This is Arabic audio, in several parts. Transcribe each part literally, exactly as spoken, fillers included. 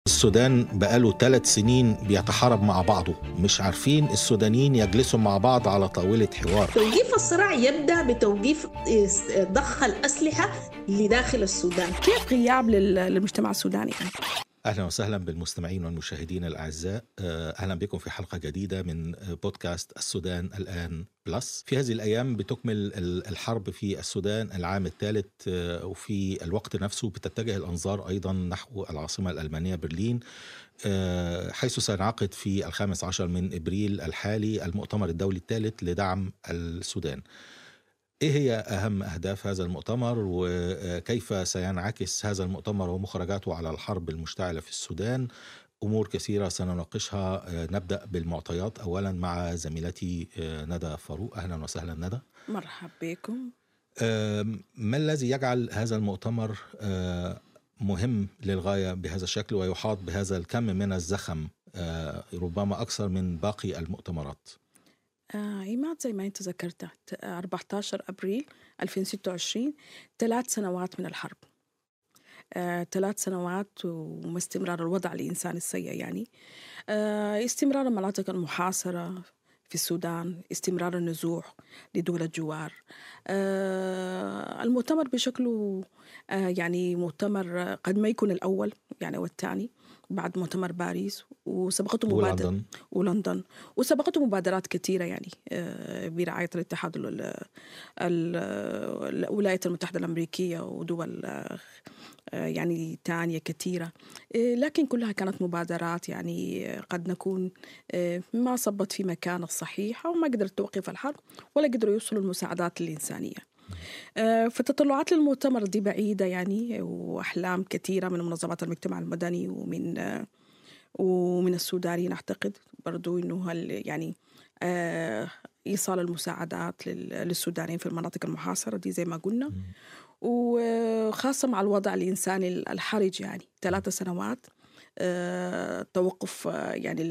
السودان بقاله ثلاث سنين بيتحارب مع بعضه، مش عارفين السودانيين يجلسوا مع بعض على طاولة حوار. توقيف الصراع يبدأ بتوقيف ضخ الأسلحة لداخل السودان. كيف غياب للمجتمع السوداني؟ أهلا وسهلا بالمستمعين والمشاهدين الأعزاء، أهلا بكم في حلقة جديدة من بودكاست السودان الآن بلس. في هذه الأيام بتكمل الحرب في السودان العام الثالث، وفي الوقت نفسه بتتجه الأنظار أيضا نحو العاصمة الألمانية برلين، حيث سينعقد في الخامس عشر من إبريل الحالي المؤتمر الدولي الثالث لدعم السودان. إيه هي أهم أهداف هذا المؤتمر، وكيف سينعكس هذا المؤتمر ومخرجاته على الحرب المشتعلة في السودان؟ أمور كثيرة سنناقشها. نبدأ بالمعطيات أولا مع زميلتي ندى فاروق. أهلا وسهلا ندى. مرحبا بكم. ما الذي يجعل هذا المؤتمر مهم للغاية بهذا الشكل ويحاط بهذا الكم من الزخم، ربما أكثر من باقي المؤتمرات؟ آه إيماد، زي ما أنت ذكرت، أربعة عشر أبريل ألفين وستة وعشرين، ثلاث سنوات من الحرب، آه، ثلاث سنوات وما استمرار الوضع الإنساني السيء، يعني آه، استمرار المناطق المحاصرة في السودان، استمرار النزوح لدول الجوار. آه، المؤتمر بشكله آه، يعني مؤتمر قد ما يكون الأول يعني والثاني بعد مؤتمر باريس، وسبقته مبادرة ولندن وسبقته مبادرات كثيرة يعني برعاية الاتحاد الولايات المتحدة الأمريكية ودول يعني تانية كثيرة، لكن كلها كانت مبادرات يعني قد نكون ما صبت في مكان الصحيح أو ما قدرت توقف الحرب ولا قدروا يوصلوا المساعدات الإنسانية. فتطلعات للمؤتمر دي بعيدة يعني، وأحلام كثيرة من منظمات المجتمع المدني ومن ومن السودانيين أعتقد برضو إنه هل يعني إيصال المساعدات للسودانيين في المناطق المحاصرة دي زي ما قلنا، وخاصة مع الوضع الإنساني الحرج، يعني ثلاثة سنوات توقف يعني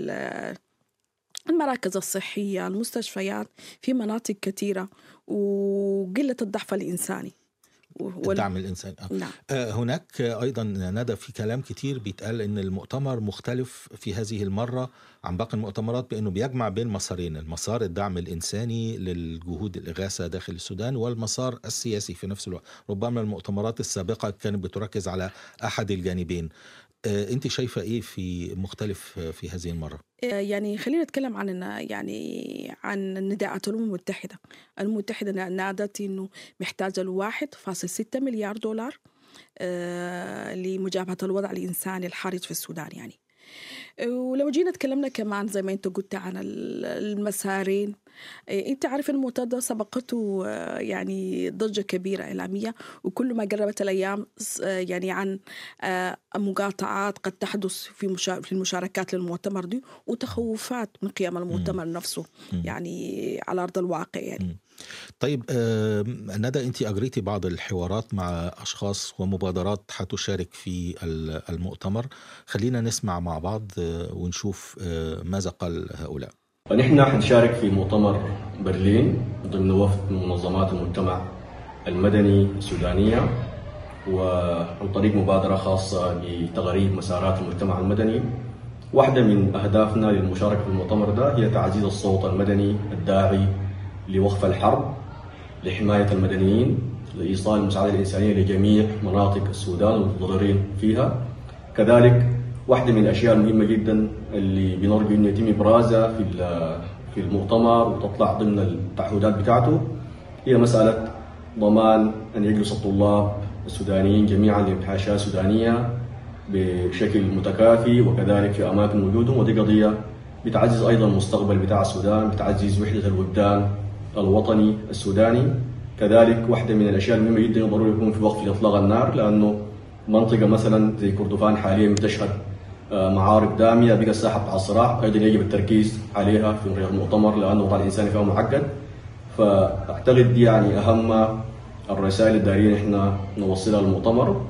المراكز الصحية، المستشفيات في مناطق كثيرة، وقلة الضعف الإنساني وال... الدعم الإنساني. آه. نعم. آه هناك أيضا ندى في كلام كتير بيتقال إن المؤتمر مختلف في هذه المرة عن باقي المؤتمرات، بأنه بيجمع بين مسارين: المسار الدعم الإنساني للجهود الإغاثة داخل السودان، والمسار السياسي في نفس الوقت. ربما المؤتمرات السابقة كانت بتركز على أحد الجانبين. أنت شايفة إيه في مختلف في هذه المرة؟ يعني خلينا نتكلم عن يعني عن نداءات الأمم المتحدة. الأمم المتحدة نادت إنه محتاجة لواحد فاصل ستة مليار دولار لمجابهة الوضع الإنساني الحرج في السودان يعني. ولو جينا تكلمنا كمان زي ما أنت قلت عن المسارين، أنت عارف المنتدى سبقته يعني ضجة كبيرة إعلامية، وكل ما قربت الأيام يعني عن مقاطعات قد تحدث في في المشاركات للمؤتمر دي، وتخوفات من قيام المؤتمر نفسه يعني على أرض الواقع يعني. طيب ندى، أنت أجريتي بعض الحوارات مع أشخاص ومبادرات حتشارك في المؤتمر، خلينا نسمع مع بعض ونشوف ماذا قال هؤلاء. نحن حنشارك في مؤتمر برلين ضمن وفد منظمات المجتمع المدني السودانية، وعن طريق مبادرة خاصة بتغريب مسارات المجتمع المدني. واحدة من أهدافنا للمشاركة في المؤتمر ده هي تعزيز الصوت المدني الداعي لوقف الحرب، لحماية المدنيين، لإيصال المساعدة الإنسانية لجميع مناطق السودان والمتضررين فيها. كذلك واحدة من الأشياء المهمة جدا اللي بنرجو أن يتم إبرازها في في المؤتمر وتطلع ضمن التعهدات بتاعته هي مسألة ضمان أن يجلس الطلاب السودانيين جميعا لامتحانات سودانية بشكل متكافي وكذلك في أماكن وجودهم، ودي قضية بتعزز أيضا المستقبل بتاع السودان، بتعزز وحدة الوجدان الوطني السوداني. كذلك واحدة من الأشياء المهمة جدا ضروري يكون في وقف لإطلاق النار، لأنه منطقة مثلا زي كردفان حاليا بتشهد معارك دامية، بقى الساحة بتاع الصراع، أيضا يجب التركيز عليها في المؤتمر لأنه الوضع الإنساني فيها معقد. فأعتقد دي يعني أهم الرسائل الدارين إحنا نوصلها للمؤتمر،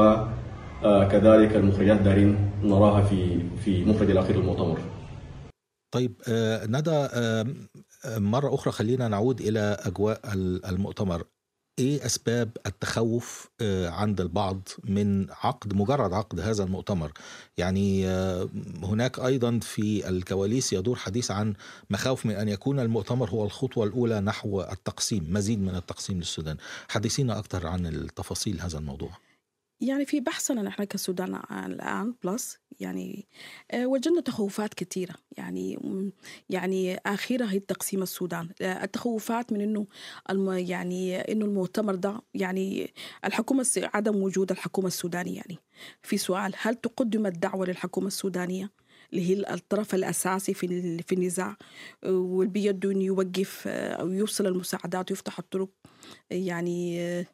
وكذلك المخرجات دارين نراها في في مخرج الأخير للمؤتمر. طيب ندى، مرة أخرى خلينا نعود إلى أجواء المؤتمر. إيه أسباب التخوف آه، عند البعض من عقد مجرد عقد هذا المؤتمر؟ يعني آه، هناك أيضا في الكواليس يدور حديث عن مخاوف من أن يكون المؤتمر هو الخطوة الأولى نحو التقسيم، مزيد من التقسيم للسودان. حدثينا أكثر عن التفاصيل هذا الموضوع. يعني في بحثنا نحن كسودان الآن بلس يعني آه، وجدنا تخوفات كثيرة يعني م- يعني آخرها هي تقسيم السودان. آه، التخوفات من إنه الم يعني إنه المؤتمر ده يعني الحكومة الس- عدم وجود الحكومة السودانية. يعني في سؤال، هل تقدم الدعوة للحكومة السودانية اللي هي الطرف الأساسي في ال- في النزاع، آه، واللي بيده إنه يوقف آه، أو يوصل المساعدات ويفتح الطرق يعني آه،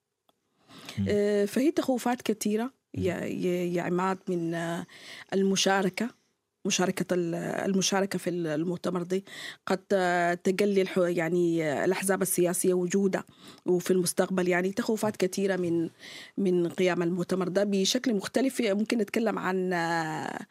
مم. آه، فهي تخوفات كثيرة مم. يا يا- يا عماد من آه، المشاركة مشاركة ال- المشاركة في المؤتمر دي قد آه، تقلل ح- يعني آه، الأحزاب السياسية وجودها وفي المستقبل. يعني تخوفات كثيرة من من قيام المؤتمر ده بشكل مختلف. ممكن نتكلم عن آه،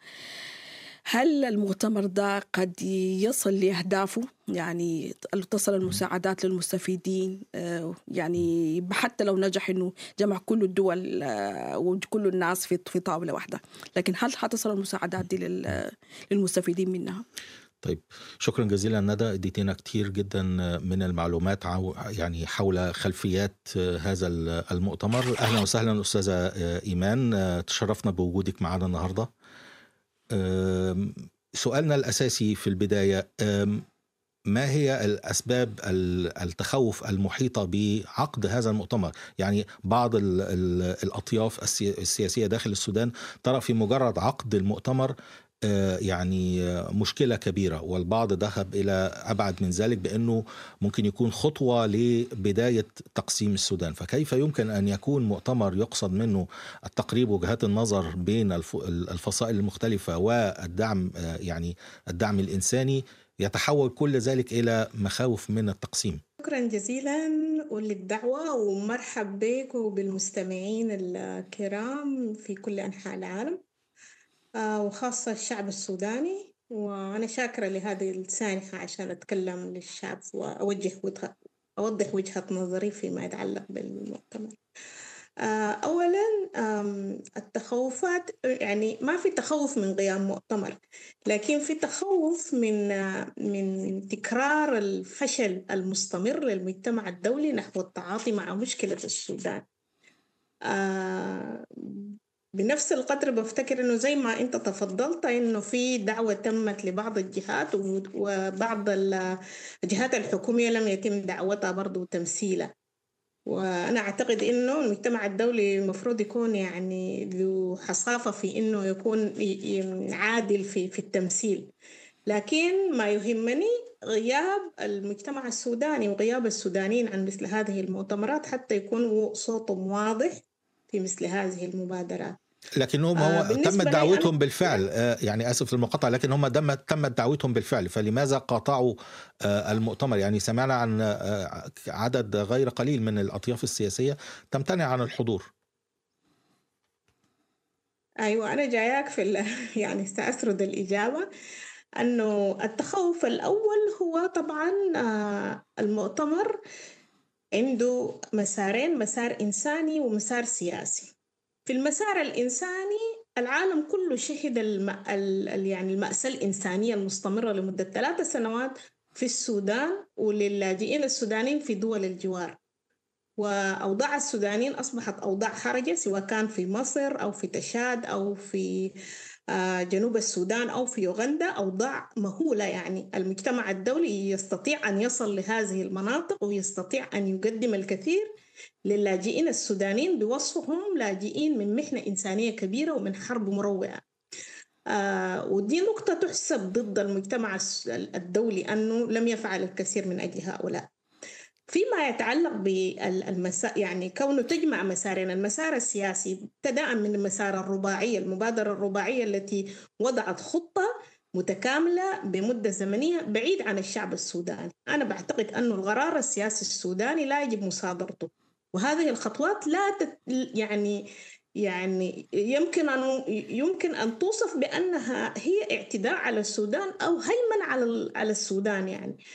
هل المؤتمر ده قد يصل لأهدافه، يعني تصل المساعدات للمستفيدين، آه، يعني حتى لو نجح إنه جمع كل الدول آه، وكل الناس في في طاولة واحدة، لكن هل حتصل المساعدات دي لل- للمستفيدين منها؟ طيب، شكرا جزيلا ندى، اديتنا كتير جدا من المعلومات عو يعني حول خلفيات هذا المؤتمر. اهلا وسهلا استاذه ايمان، تشرفنا بوجودك معنا النهارده. أم، سؤالنا الاساسي في البدايه، أم، ما هي الأسباب ال- التخوف المحيطة بعقد هذا المؤتمر؟ يعني بعض ال- ال- الأطياف السي- السياسية داخل السودان ترى في مجرد عقد المؤتمر آه، يعني آه، مشكلة كبيرة، والبعض ذهب إلى أبعد من ذلك بأنه ممكن يكون خطوة لبداية تقسيم السودان. فكيف يمكن أن يكون مؤتمر يقصد منه التقريب وجهات النظر بين الف- الفصائل المختلفة والدعم، آه، يعني الدعم الإنساني، يتحول كل ذلك إلى مخاوف من التقسيم؟ شكرا جزيلا للدعوة، ومرحب بك وبالمستمعين الكرام في كل أنحاء العالم، آه، وخاصة الشعب السوداني. وأنا شاكرة لهذه السانحة عشان أتكلم للشعب وأوجه وجهة أوضح وجهة نظري فيما يتعلق بالمؤتمر. آه، أولا، آم، التخوفات، يعني ما في تخوف من قيام مؤتمر، لكن في تخوف من آه، من تكرار الفشل المستمر للمجتمع الدولي نحو التعاطي مع مشكلة السودان. آه، بنفس القدر بفتكر انه زي ما انت تفضلت انه في دعوة تمت لبعض الجهات، و- وبعض ال- الجهات الحكومية لم يتم دعوتها برضو تمثيلها. وأنا أعتقد إنه المجتمع الدولي المفروض يكون يعني ذو حصافة في إنه يكون ي- ي- عادل في في التمثيل. لكن ما يهمني غياب المجتمع السوداني وغياب السودانيين عن مثل هذه المؤتمرات حتى يكون صوتهم واضح في مثل هذه المبادرات. لكنهم آه هو تمت بالنسبة لي أنا، دعوتهم بالفعل، آه، يعني آسف للمقاطعة، لكن هم دم تمت دعوتهم بالفعل، فلماذا قاطعوا آه، المؤتمر؟ يعني سمعنا عن آه، عدد غير قليل من الأطياف السياسية تمتنع عن الحضور. أيوة أنا جاياك في ال- يعني سأسرد الإجابة. أنه التخوف الأول هو طبعا آه، المؤتمر عنده مسارين، مسار إنساني ومسار سياسي. في المسار الإنساني العالم كله شهد الم... ال... ال- يعني المأساة الإنسانية المستمرة لمدة ثلاث سنوات في السودان وللاجئين السودانيين في دول الجوار. وأوضاع السودانيين أصبحت أوضاع حرجة، سواء كان في مصر أو في تشاد أو في آه، جنوب السودان أو في يوغندا، أوضاع مهولة. يعني المجتمع الدولي يستطيع أن يصل لهذه المناطق ويستطيع أن يقدم الكثير للاجئين السودانيين بوصفهم لاجئين من محنة إنسانية كبيرة ومن حرب مروعة. آه ودي نقطة تحسب ضد المجتمع الدولي أنه لم يفعل الكثير من أجل هؤلاء. فيما يتعلق بالمسار، يعني كونه تجمع مسارين، المسار السياسي ابتداء من المسار الرباعي، المبادرة الرباعية التي وضعت خطة متكاملة بمدة زمنية بعيد عن الشعب السوداني. أنا بعتقد أن القرار السياسي السوداني لا يجب مصادرته، وهذه الخطوات لا تت يعني يعني يمكن أن يمكن أن توصف بأنها هي اعتداء على السودان أو هيمنة على على السودان. يعني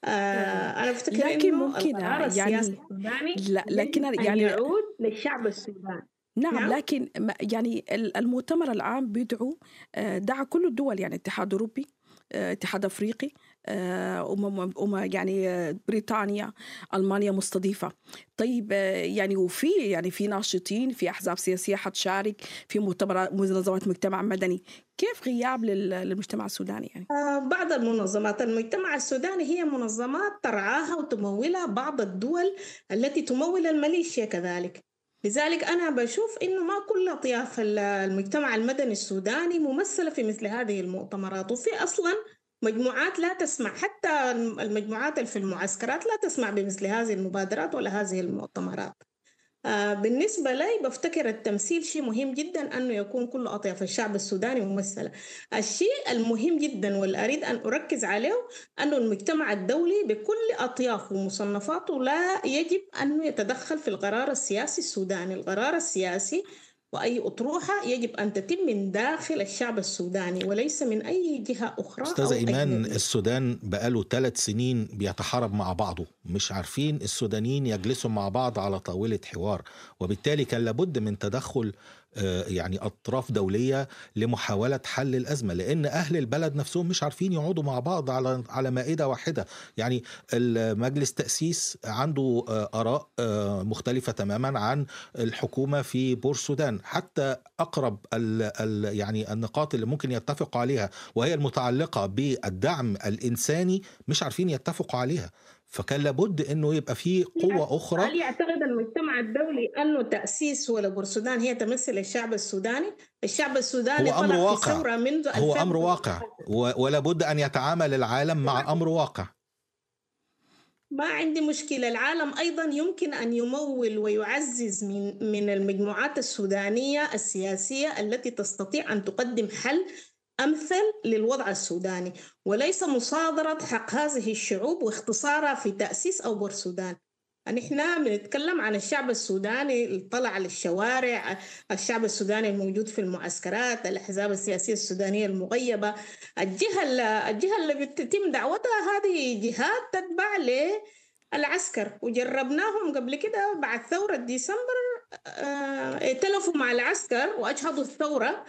آه أنا بفتكر لكن إنه ممكن القرار السياسي يعني السوداني لا لكن يجب أن يعني يعود للشعب السوداني. نعم، نعم. لكن ما- يعني ال- المؤتمر العام بيدعو آه، دعا كل الدول، يعني اتحاد أوروبي، آه، اتحاد أفريقي، آه، أمم أمم يعني آه، بريطانيا، ألمانيا مستضيفة. طيب آه، يعني وفي يعني في ناشطين، في أحزاب سياسية حتشارك في مؤتمرات منظمات مجتمع مدني. كيف غياب لل- للمجتمع السوداني يعني؟ آه، بعض المنظمات المجتمع السوداني هي منظمات ترعاها وتمولها بعض الدول التي تمول الميليشيا كذلك. لذلك أنا بشوف إنه ما كل أطياف ال- المجتمع المدني السوداني ممثلة في مثل هذه المؤتمرات، وفي أصلا مجموعات لا تسمع، حتى المجموعات اللي في المعسكرات لا تسمع بمثل هذه المبادرات ولا هذه المؤتمرات. آه، بالنسبة لي بفتكر التمثيل شيء مهم جدا، أنه يكون كل أطياف الشعب السوداني ممثلة. الشيء المهم جدا واللي أريد أن أركز عليه أنه المجتمع الدولي بكل أطيافه ومصنفاته لا يجب أن يتدخل في القرار السياسي السوداني. القرار السياسي وأي أطروحة يجب أن تتم من داخل الشعب السوداني وليس من أي جهة أخرى أستاذة أو إيمان، أجنبية. السودان بقاله ثلاث سنين بيتحارب مع بعضه، مش عارفين السودانيين يجلسوا مع بعض على طاولة حوار، وبالتالي كان لابد من تدخل آه، يعني أطراف دولية لمحاولة حل الأزمة، لأن أهل البلد نفسهم مش عارفين يقعدوا مع بعض على على مائدة واحدة. يعني المجلس تأسيس عنده آه، آراء آه، مختلفة تماما عن الحكومة في بور السودان، حتى أقرب ال ال يعني النقاط اللي ممكن يتفقوا عليها وهي المتعلقة بالدعم الإنساني مش عارفين يتفقوا عليها. فكان لابد أنه يبقى فيه قوة أخرى. هل يعتقد المجتمع الدولي أنه تأسيس ولا بورسودان هي تمثل الشعب السوداني؟ الشعب السوداني هو أمر طلع في واقع، ثورة منذ هو أمر ألفين. واقع، ولا بد أن يتعامل العالم مع أمر واقع. ما عندي مشكلة. العالم أيضا يمكن أن يمول ويعزز من من المجموعات السودانية السياسية التي تستطيع أن تقدم حل أمثل للوضع السوداني، وليس مصادرة حق هذه الشعوب واختصارها في تأسيس أو بورسودان. نحن بنتكلم عن الشعب السوداني اللي طلع للشوارع، الشعب السوداني الموجود في المعسكرات، الأحزاب السياسية السودانية المغيبة. الجهة اللي الجهة اللي بتتم دعوتها هذه جهات تتبع للعسكر، وجربناهم قبل كده بعد ثورة ديسمبر. آه، ائتلفوا مع العسكر وأجهضوا الثورة.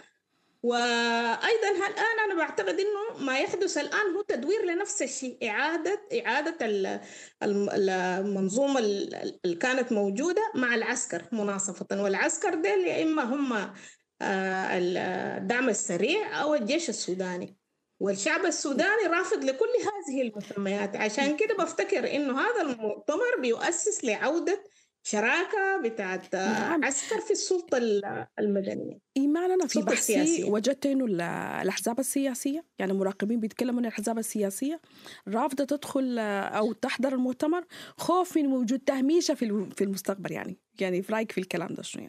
وأيضا الآن أنا بعتقد إنه ما يحدث الآن هو تدوير لنفس الشيء، إعادة إعادة ال- الم- المنظومة ال- اللي كانت موجودة مع العسكر مناصفة. والعسكر ديل يا إما هم آه، الدعم السريع أو الجيش السوداني، والشعب السوداني رافض لكل هذه المسميات. عشان كده بفتكر إنه هذا المؤتمر بيؤسس لعودة شراكة بتاعت نعم. عسكر في السلطة المدنية. إيمان، أنا في السلطة بحثي السياسية. وجدت إنه ال- الأحزاب السياسية، يعني مراقبين بيتكلموا إن الأحزاب السياسية رافضة تدخل آه، أو تحضر المؤتمر خوف من وجود تهميشة في الم- في المستقبل. يعني يعني في رأيك في الكلام ده شنو يعني؟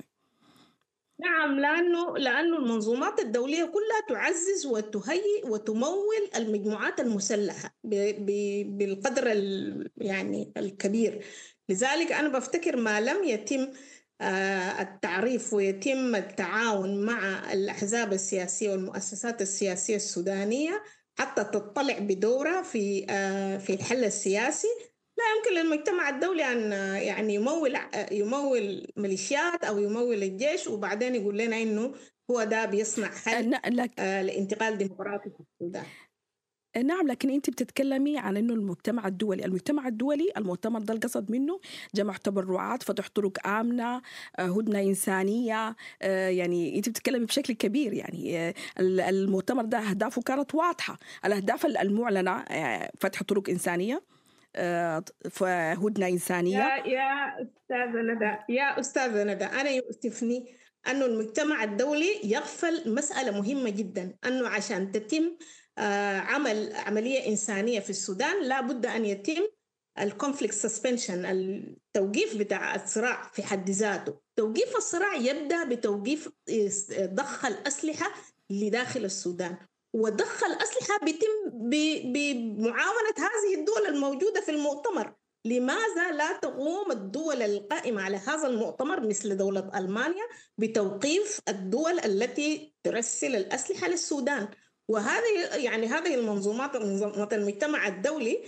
نعم، لأنه لأنه المنظومات الدولية كلها تعزز وتهيئ وتمول المجموعات المسلحة ب- ب- بالقدر ال- يعني الكبير. لذلك أنا بفتكر ما لم يتم آه، التعريف ويتم التعاون مع الأحزاب السياسية والمؤسسات السياسية السودانية حتى تطلع بدورها في آه، في الحل السياسي، لا يمكن للمجتمع الدولي أن يعني يمول يمول ميليشيات أو يمول الجيش وبعدين يقول لنا إنه هو ده بيصنع آه، حل ن- لك آه، لانتقال ديمقراطي في السودان. آه، نعم، لكن أنت بتتكلمي عن إنه المجتمع الدولي المجتمع الدولي المؤتمر ده القصد منه جمع تبرعات، فتح طرق آمنة، آه، هدنة إنسانية. آه، يعني أنت بتتكلمي بشكل كبير. يعني آه، ال- المؤتمر ده أهدافه كانت واضحة. الأهداف المعلنة آه، فتح طرق إنسانية، آه، فهدنة إنسانية. يا يا أستاذة ندى يا أستاذة ندى أنا يؤسفني أنه المجتمع الدولي يغفل مسألة مهمة جدا، أنه عشان تتم آه، عمل عملية إنسانية في السودان لا بد أن يتم الكونفليكت سسبنشن، التوقيف بتاع الصراع في حد ذاته. توقيف الصراع يبدأ بتوقيف ضخ الأسلحة لداخل السودان، وضخ الأسلحة بيتم ب- بمعاونة هذه الدول الموجودة في المؤتمر. لماذا لا تقوم الدول القائمة على هذا المؤتمر مثل دولة ألمانيا بتوقيف الدول التي ترسل الأسلحة للسودان؟ وهذه يعني هذه المنظومات منظمات المجتمع الدولي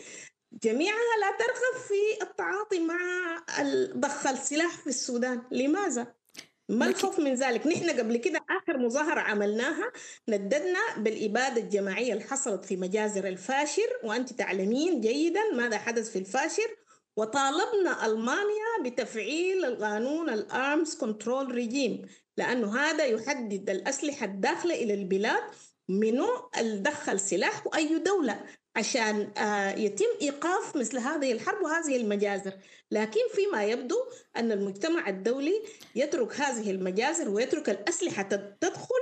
جميعها لا ترغب في التعاطي مع ضخ السلاح في السودان. لماذا؟ ما الخوف من ذلك؟ نحن قبل كده آخر مظاهرة عملناها نددنا بالإبادة الجماعية اللي حصلت في مجازر الفاشر، وأنت تعلمين جيدا ماذا حدث في الفاشر، وطالبنا ألمانيا بتفعيل القانون الارمز كنترول ريجيم، لأنه هذا يحدد الأسلحة الداخلة إلى البلاد منو الدخل سلاح وأي دولة، عشان يتم إيقاف مثل هذه الحرب وهذه المجازر. لكن فيما يبدو أن المجتمع الدولي يترك هذه المجازر ويترك الأسلحة تدخل،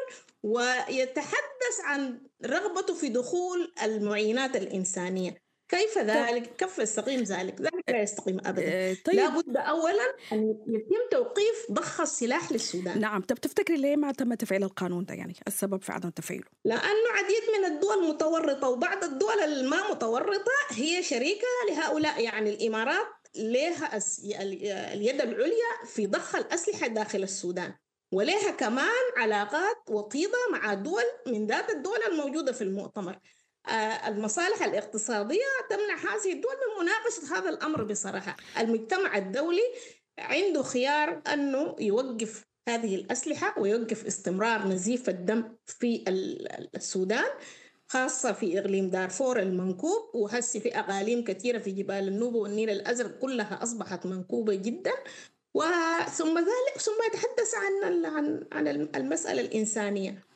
ويتحدث عن رغبته في دخول المعينات الإنسانية. كيف ذلك؟ كيف يستقيم ذلك؟ ذلك لا يستقيم أبدا. طيب. لا بد أولا أن يتم توقيف ضخ السلاح للسودان. نعم. طب تفتكري ليه ما تم تفعيل القانون ده؟ يعني السبب في عدم تفعيله؟ لأنه عديد من الدول متورطة، وبعض الدول الما متورطة هي شريكة لهؤلاء. يعني الإمارات لها اليد العليا في ضخ الأسلحة داخل السودان، ولها كمان علاقات وطيدة مع دول من ذات الدول الموجودة في المؤتمر. المصالح الاقتصادية تمنع هذه الدول من مناقشة هذا الأمر. بصراحة المجتمع الدولي عنده خيار أنه يوقف هذه الأسلحة ويوقف استمرار نزيف الدم في السودان، خاصة في إقليم دارفور المنكوب، وهسي في أقاليم كثيرة في جبال النوبة والنيل الأزرق كلها أصبحت منكوبة جدا. وثم ذلك ثم يتحدث عن عن عن المسألة الإنسانية.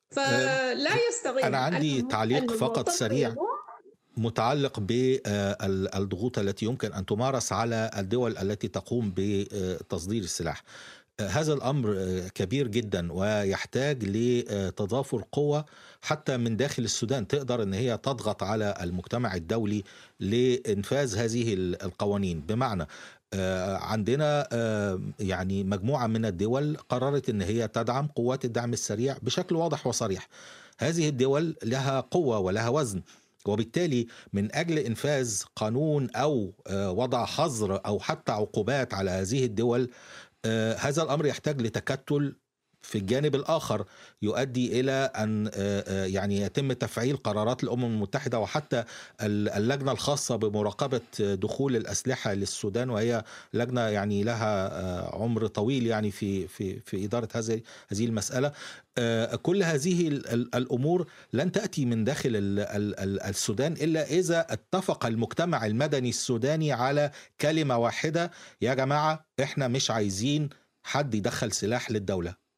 فلا يستغيب. أنا عندي تعليق فقط سريع متعلق بالضغوط التي يمكن أن تمارس على الدول التي تقوم بتصدير السلاح. هذا الأمر كبير جدا ويحتاج لتضافر قوة حتى من داخل السودان تقدر أن هي تضغط على المجتمع الدولي لإنفاذ هذه القوانين. بمعنى عندنا يعني مجموعة من الدول قررت أن هي تدعم قوات الدعم السريع بشكل واضح وصريح. هذه الدول لها قوة ولها وزن، وبالتالي من أجل إنفاذ قانون أو وضع حظر أو حتى عقوبات على هذه الدول، هذا الأمر يحتاج لتكتل في الجانب الآخر يؤدي إلى أن يعني يتم تفعيل قرارات الأمم المتحدة وحتى اللجنة الخاصة بمراقبة دخول الأسلحة للسودان، وهي لجنة يعني لها عمر طويل يعني في في في إدارة هذه هذه المسألة. كل هذه الأمور لن تأتي من داخل السودان إلا إذا اتفق المجتمع المدني السوداني على كلمة واحدة: يا جماعة إحنا مش عايزين حد يدخل سلاح للدولة.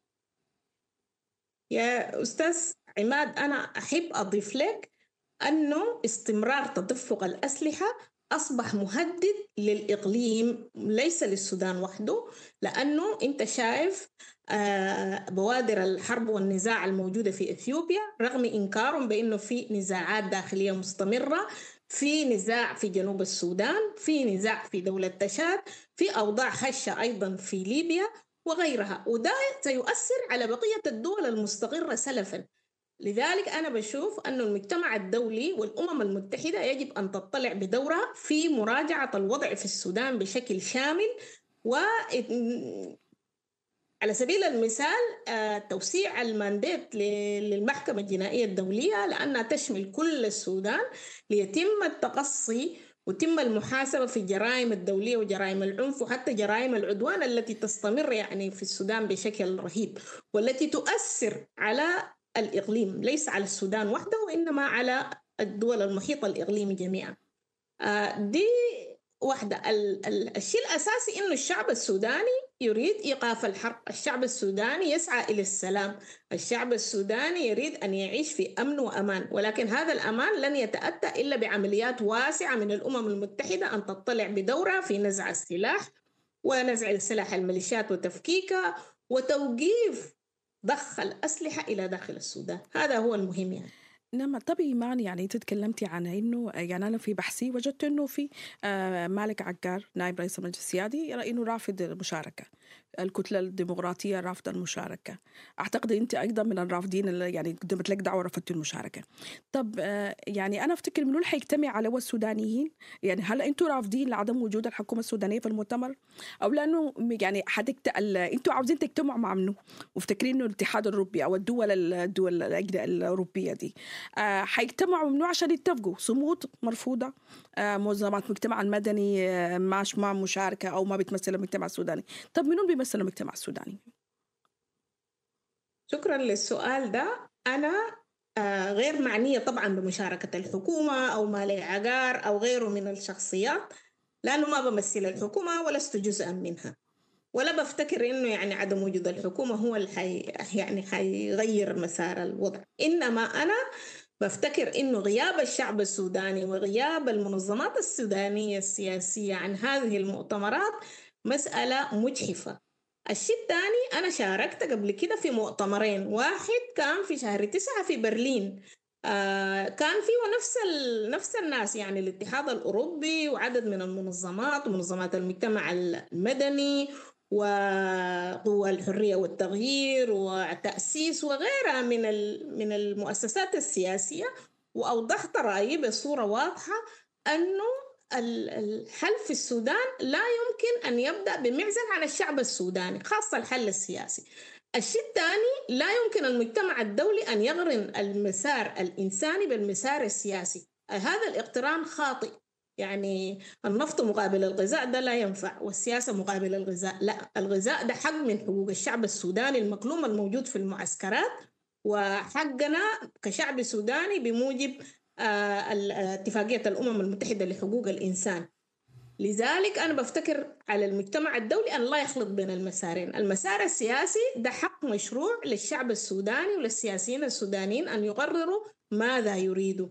يا أستاذ عماد، أنا أحب أضيف لك أنه استمرار تدفق الأسلحة أصبح مهدد للإقليم، ليس للسودان وحده، لأنه أنت شايف بوادر الحرب والنزاع الموجودة في إثيوبيا رغم إنكارهم بأنه في نزاعات داخلية مستمرة، في نزاع في جنوب السودان، في نزاع في دولة تشاد، في أوضاع هشة أيضا في ليبيا وغيرها، وده سيؤثر على بقية الدول المستقرة سلفا. لذلك أنا بشوف أن المجتمع الدولي والأمم المتحدة يجب أن تطلع بدورها في مراجعة الوضع في السودان بشكل شامل. وعلى سبيل المثال توسيع المانديت للمحكمة الجنائية الدولية لأنها تشمل كل السودان ليتم التقصي وتم المحاسبة في الجرائم الدولية وجرائم العنف وحتى جرائم العدوان التي تستمر يعني في السودان بشكل رهيب، والتي تؤثر على الإقليم، ليس على السودان وحده وإنما على الدول المحيطة الإقليمي جميعا. دي واحدة. الشيء الأساسي إنه الشعب السوداني يريد إيقاف الحرب، الشعب السوداني يسعى إلى السلام، الشعب السوداني يريد أن يعيش في أمن وأمان، ولكن هذا الأمان لن يتأتى إلا بعمليات واسعة من الأمم المتحدة أن تطلع بدورها في نزع السلاح ونزع سلاح الميليشيات وتفكيكها وتوقيف ضخ الأسلحة إلى داخل السودان. هذا هو المهم يعني. نعم. طب إيمان، يعني أنت تكلمتي عن إنه يعني أنا في بحثي وجدت إنه في مالك عقار نائب رئيس المجلس السيادي إنه رافض المشاركة. الكتلة الديمقراطية رافضة المشاركة. أعتقد أنت أيضا من الرافضين اللي يعني قدمت لك دعوة رفضتوا المشاركة. طب آه، يعني أنا أفتكر منو اللي حيجتمع على السودانيين؟ يعني هل أنتوا رافضين لعدم وجود الحكومة السودانية في المؤتمر، أو لأنه يعني حدكت أنتوا عاوزين تجتمعوا مع منو وفتكرين إنه الاتحاد الأوروبي أو الدول الدول الأوروبية دي آه، حيجتمعوا منو عشان يتفقوا؟ صمود مرفوضة، آه، منظمات المجتمع المدني آه، ماش مع مشاركة أو ما بتمثل المجتمع السوداني. طب منو بيمثل المجتمع السوداني؟ شكرا للسؤال ده. أنا آه، غير معنية طبعا بمشاركة الحكومة أو مالي عقار أو غيره من الشخصيات، لأنه ما بمثل الحكومة ولست جزءا منها، ولا بفتكر إنه يعني عدم وجود الحكومة هو اللي حي يعني حيغير مسار الوضع. إنما أنا بفتكر إنه غياب الشعب السوداني وغياب المنظمات السودانية السياسية عن هذه المؤتمرات مسألة مجحفة. الشيء الثاني، أنا شاركت قبل كده في مؤتمرين، واحد كان في شهر تسعة في برلين، آه كان فيه نفس نفس الناس، يعني الاتحاد الأوروبي وعدد من المنظمات ومنظمات المجتمع المدني وقوى الحرية والتغيير وتأسيس وغيرها من من المؤسسات السياسية. وأوضحت رأيي بصورة واضحة أنه الحل في السودان لا يمكن أن يبدأ بمعزل عن الشعب السوداني، خاصة الحل السياسي. الشيء الثاني، لا يمكن المجتمع الدولي أن يقرن المسار الإنساني بالمسار السياسي. هذا الاقتران خاطئ. يعني النفط مقابل الغذاء ده لا ينفع، والسياسة مقابل الغذاء لا. الغذاء ده حق من حقوق الشعب السوداني المكلوم الموجود في المعسكرات، وحقنا كشعب سوداني بموجب اتفاقية الأمم المتحدة لحقوق الإنسان. لذلك أنا بفتكر على المجتمع الدولي أن لا يخلط بين المسارين. المسار السياسي ده حق مشروع للشعب السوداني وللسياسيين السودانيين أن يقرروا ماذا يريدوا.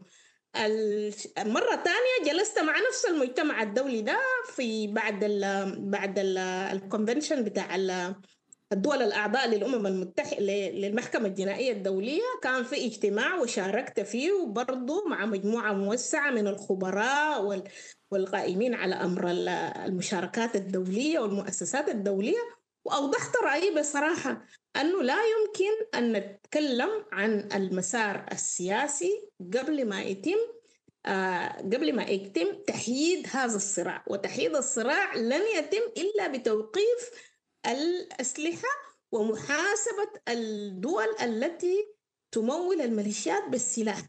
المرة الثانية جلست مع نفس المجتمع الدولي ده في بعد ال بعد الكونفنشن بتاع الدول الأعضاء للأمم المتحدة للمحكمة الجنائية الدولية، كان في اجتماع وشاركت فيه، وبرضه مع مجموعة موسعة من الخبراء والقائمين على أمر المشاركات الدولية والمؤسسات الدولية. وأوضحت رأيي بصراحة أنه لا يمكن أن نتكلم عن المسار السياسي قبل ما يتم آه قبل ما يتم تحييد هذا الصراع. وتحييد الصراع لن يتم إلا بتوقيف الأسلحة ومحاسبة الدول التي تمول الميليشيات بالسلاح.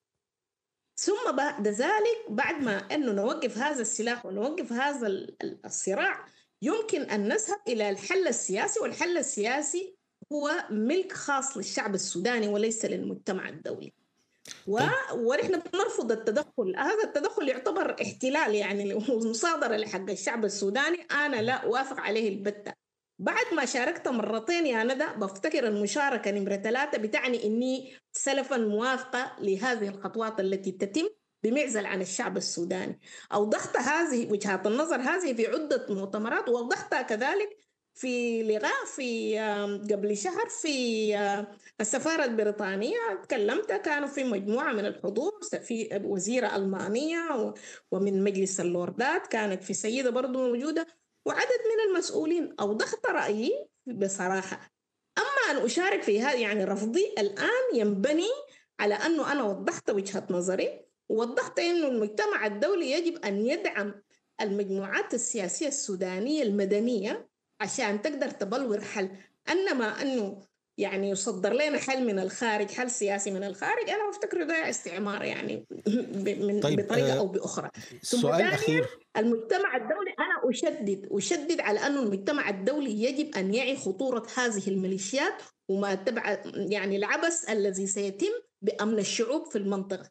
ثم بعد ذلك، بعد ما أنه نوقف هذا السلاح ونوقف هذا الصراع، يمكن أن نذهب إلى الحل السياسي. والحل السياسي هو ملك خاص للشعب السوداني وليس للمجتمع الدولي. و... ونحن بنرفض التدخل. هذا التدخل يعتبر احتلال، يعني مصادرة لحق الشعب السوداني. أنا لا أوافق عليه البتة. بعد ما شاركت مرتين يا ندى، بفتكر المشاركة نمرة ثلاثة بتعني إني سلفا موافقة لهذه الخطوات التي تتم بمعزل عن الشعب السوداني. أوضحت هذه وجهات النظر هذه في عدة مؤتمرات، وأوضحتها كذلك في لقاء في قبل شهر في السفارة البريطانية. تكلمت، كانوا في مجموعة من الحضور، في وزيرة ألمانية ومن مجلس اللوردات، كانت في سيدة برضو موجودة وعدد من المسؤولين. أوضحت رأيي بصراحة. أما أن أشارك في هذا، يعني رفضي الآن ينبني على أنه أنا وضحت وجهة نظري، ووضحت أنه المجتمع الدولي يجب أن يدعم المجموعات السياسية السودانية المدنية عشان تقدر تبلور حل. أنما أنه يعني يصدر لنا حل من الخارج، حل سياسي من الخارج، أنا أفتكر ده استعمار يعني من طيب بطريقة أو بأخرى. السؤال الأخير، المجتمع الدولي، أنا أشدد أشدد على أنه المجتمع الدولي يجب أن يعي خطورة هذه الميليشيات وما تبع يعني العبث الذي سيتم بأمن الشعوب في المنطقة.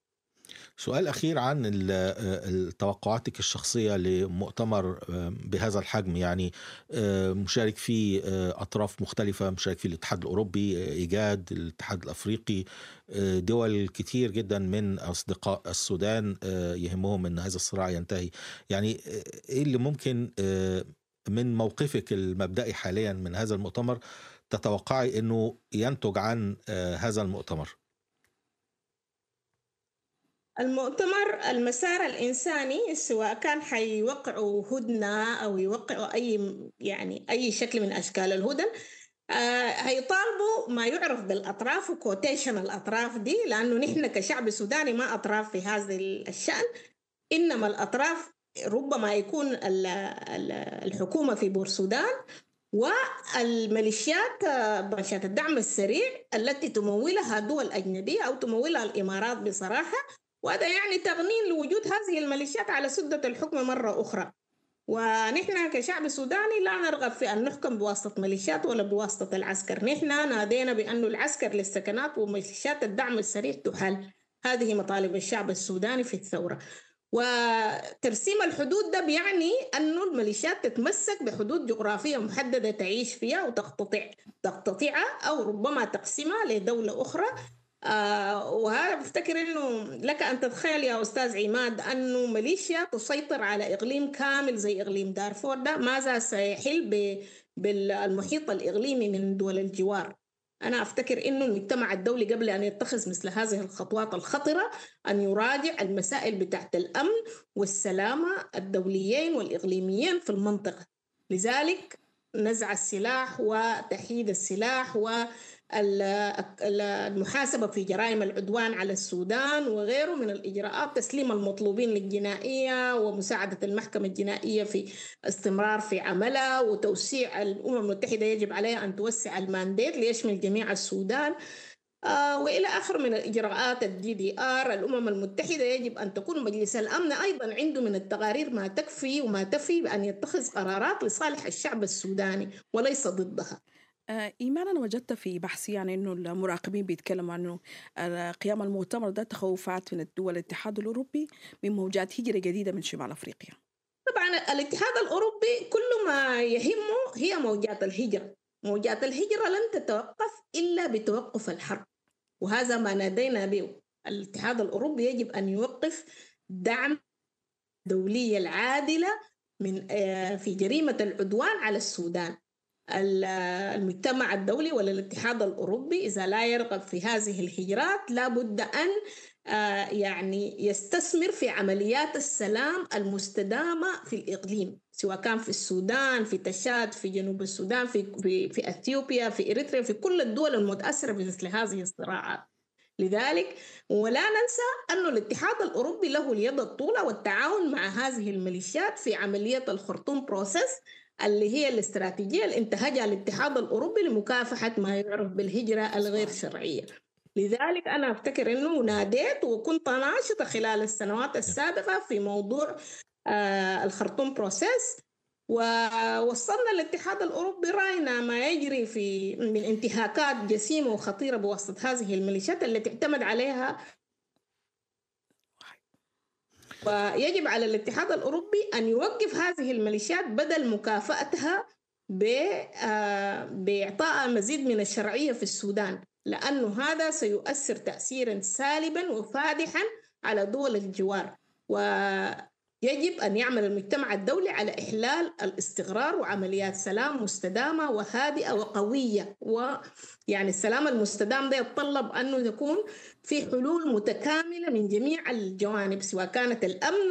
سؤال أخير عن توقعاتك الشخصية لمؤتمر بهذا الحجم، يعني مشارك فيه أطراف مختلفة، مشارك فيه الاتحاد الأوروبي، إيجاد، الاتحاد الأفريقي، دول كتير جدا من أصدقاء السودان يهمهم أن هذا الصراع ينتهي. يعني إيه اللي ممكن من موقفك المبدئي حاليا من هذا المؤتمر تتوقعي أنه ينتج عن هذا المؤتمر؟ المؤتمر المسار الإنساني سواء كان حيوقعوا هدنة أو يوقعوا أي يعني أي شكل من أشكال الهدن، آه هيطالبوا ما يعرف بالأطراف وكوتيشن الأطراف دي، لأنه نحن كشعب سوداني ما أطراف في هذا الشأن، إنما الأطراف ربما يكون الحكومة في بورسودان والميليشيات ميليشيات الدعم السريع التي تمولها دول أجنبية أو تمولها الإمارات بصراحة، وهذا يعني تغنين لوجود هذه الميليشيات على سدة الحكم مرة أخرى. ونحن كشعب سوداني لا نرغب في أن نحكم بواسطة ميليشيات ولا بواسطة العسكر، نحن نادينا بأن العسكر للسكنات وميليشيات الدعم السريع تحل. هذه مطالب الشعب السوداني في الثورة. وترسيم الحدود ده بيعني أنه الميليشيات تتمسك بحدود جغرافية محددة تعيش فيها وتقتطع تقتطعها أو ربما تقسمها لدولة أخرى. آه وهذا بفتكر أنه لك أن تتخيل يا أستاذ عماد أنه ميليشيا تسيطر على إقليم كامل زي إقليم دارفور ده ماذا سيحل بالمحيط الإقليمي من دول الجوار. أنا أفتكر أنه المجتمع الدولي قبل أن يتخذ مثل هذه الخطوات الخطرة أن يراجع المسائل بتاعت الأمن والسلامة الدوليين والإقليميين في المنطقة. لذلك نزع السلاح وتحييد السلاح والمحاسبة في جرائم العدوان على السودان وغيره من الإجراءات، تسليم المطلوبين للجنائية ومساعدة المحكمة الجنائية في استمرار في عملها، وتوسيع الأمم المتحدة يجب عليها أن توسع المانديت ليشمل جميع السودان، آه وإلى آخر من الإجراءات. الدي دي آر الأمم المتحدة يجب أن تكون مجلس الأمن أيضا عنده من التقارير ما تكفي وما تفي بأن يتخذ قرارات لصالح الشعب السوداني وليس ضدها. آه إيمان، أنا وجدت في بحثي يعني أنه المراقبين بيتكلموا عنه قيام المؤتمر ده تخوفات من الدول الاتحاد الأوروبي من موجات هجرة جديدة من شمال أفريقيا. طبعا الاتحاد الأوروبي كل ما يهمه هي موجات الهجرة. موجات الهجرة لن تتوقف إلا بتوقف الحرب، وهذا ما نادينا به. الاتحاد الأوروبي يجب أن يوقف دعم الدولية العادلة من في جريمة العدوان على السودان. المجتمع الدولي ولا الاتحاد الأوروبي إذا لا يرغب في هذه الهجرات لا بد أن يعني يستثمر في عمليات السلام المستدامة في الإقليم، سواء كان في السودان، في تشاد، في جنوب السودان، في, في, في أثيوبيا، في إريتريا، في كل الدول المتأثرة بمثل هذه الصراعات. لذلك ولا ننسى أن الاتحاد الأوروبي له اليد الطولة والتعاون مع هذه الميليشيات في عملية الخرطوم بروسيس اللي هي الاستراتيجية اللي انتهجها الاتحاد الأوروبي لمكافحة ما يعرف بالهجرة الغير شرعية. لذلك أنا أفتكر أنه ناديت وكنت ناشطة خلال السنوات السابقة في موضوع آه الخرطوم بروسيس، ووصلنا الاتحاد الأوروبي رأينا ما يجري في من انتهاكات جسيمة وخطيرة بواسطة هذه الميليشيات التي اعتمد عليها. ويجب على الاتحاد الأوروبي أن يوقف هذه الميليشيات بدل مكافأتها بإعطاء مزيد من الشرعية في السودان، لأنه هذا سيؤثر تأثيرا سالبا وفادحا على دول الجوار. ويجب أن يعمل المجتمع الدولي على إحلال الاستقرار وعمليات سلام مستدامة وهادئة وقوية. ويعني السلام المستدام ده يتطلب أنه يكون في حلول متكاملة من جميع الجوانب، سواء كانت الأمن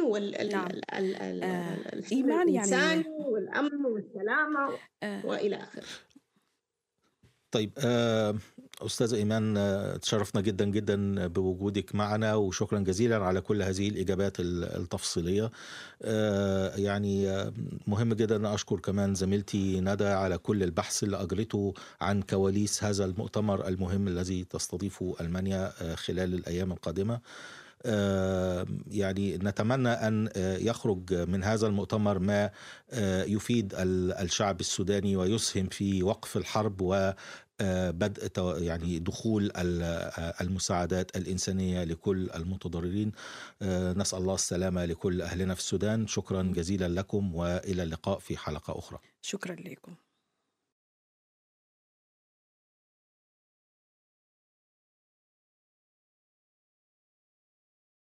والإيمان يعني والأمن والسلامة آه. وإلى آخره. طيب أستاذ إيمان، تشرفنا جدا جدا بوجودك معنا، وشكرا جزيلا على كل هذه الإجابات التفصيلية. يعني مهم جدا أن أشكر كمان زميلتي ندى على كل البحث اللي أجرته عن كواليس هذا المؤتمر المهم الذي تستضيفه ألمانيا خلال الأيام القادمة. يعني نتمنى أن يخرج من هذا المؤتمر ما يفيد الشعب السوداني ويسهم في وقف الحرب وبدء يعني دخول المساعدات الإنسانية لكل المتضررين. نسأل الله السلامة لكل أهلنا في السودان. شكرا جزيلا لكم، وإلى اللقاء في حلقة أخرى. شكرا لكم.